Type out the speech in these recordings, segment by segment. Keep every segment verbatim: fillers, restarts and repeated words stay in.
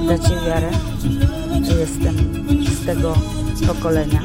Dacie wiarę, że jestem z tego pokolenia.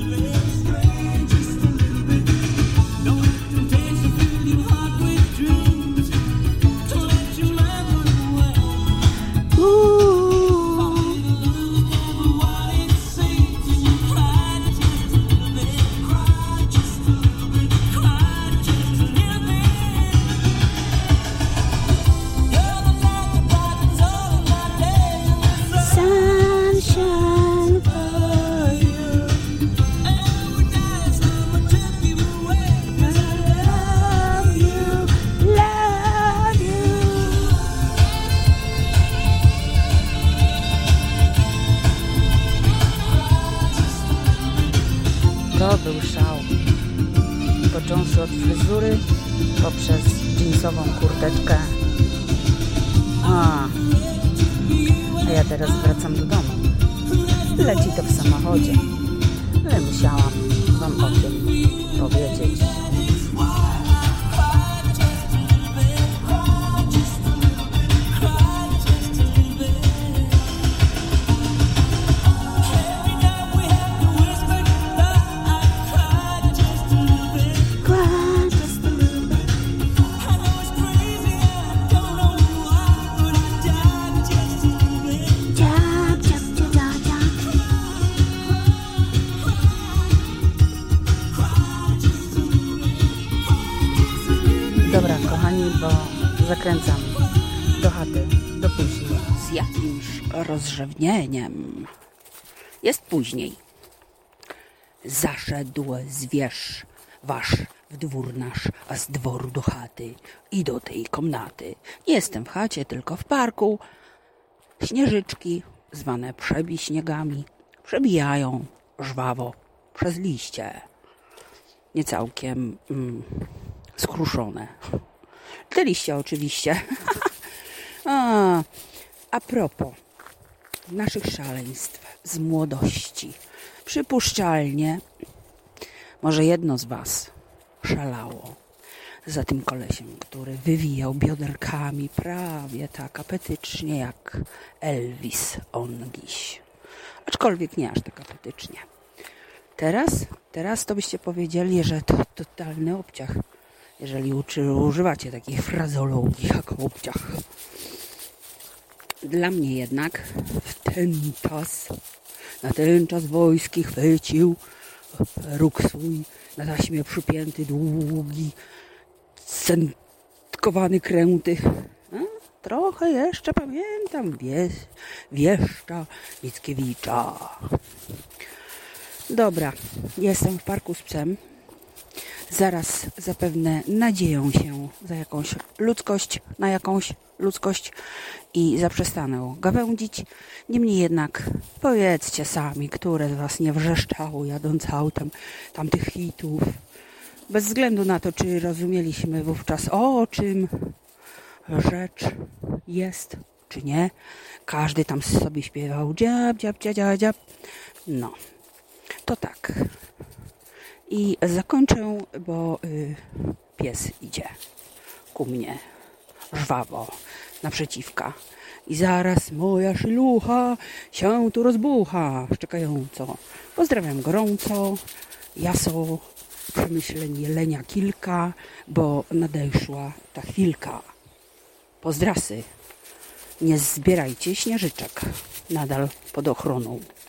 To był szał, począwszy od fryzury, poprzez dżinsową kurteczkę. A, a ja teraz wracam do domu. Leci to w samochodzie, ale musiałam wam o tym powiedzieć. Dobra, kochani, bo zakręcam do chaty, do później. Z jakimś rozrzewnieniem. Jest później. Zaszedł zwierz wasz w dwór nasz, a z dworu do chaty i do tej komnaty. Nie jestem w chacie, tylko w parku. Śnieżyczki, zwane przebiśniegami, przebijają żwawo przez liście. Nie całkiem mm, skruszone. Te liście oczywiście. a, a propos naszych szaleństw z młodości. Przypuszczalnie może jedno z was szalało za tym kolesiem, który wywijał bioderkami prawie tak apetycznie jak Elvis Ongiś. Aczkolwiek nie aż tak apetycznie. Teraz, teraz to byście powiedzieli, że to totalny obciach, jeżeli uczy, używacie takich frazologii jak obciach. Dla mnie jednak w ten czas, na ten czas wojski chwycił róg swój, na taśmie przypięty, długi, centkowany kręty. A, trochę jeszcze pamiętam wie, wieszcza Mickiewicza. Dobra, jestem w parku z psem. Zaraz zapewne nadzieją się za jakąś ludzkość, na jakąś ludzkość i zaprzestanę gawędzić. Niemniej jednak powiedzcie sami, które z was nie wrzeszczało jadąc autem tamtych hitów. Bez względu na to, czy rozumieliśmy wówczas o czym rzecz jest, czy nie. Każdy tam sobie śpiewał dziab, dziab, dziab, dziab, dziab. No, to tak. I zakończę, bo y, pies idzie ku mnie żwawo naprzeciwka. I zaraz moja szylucha się tu rozbucha szczekająco. Pozdrawiam gorąco, jaso, przemyśleń jelenia kilka, bo nadeszła ta chwilka. Pozdrasy, nie zbierajcie śnieżyczek, nadal pod ochroną.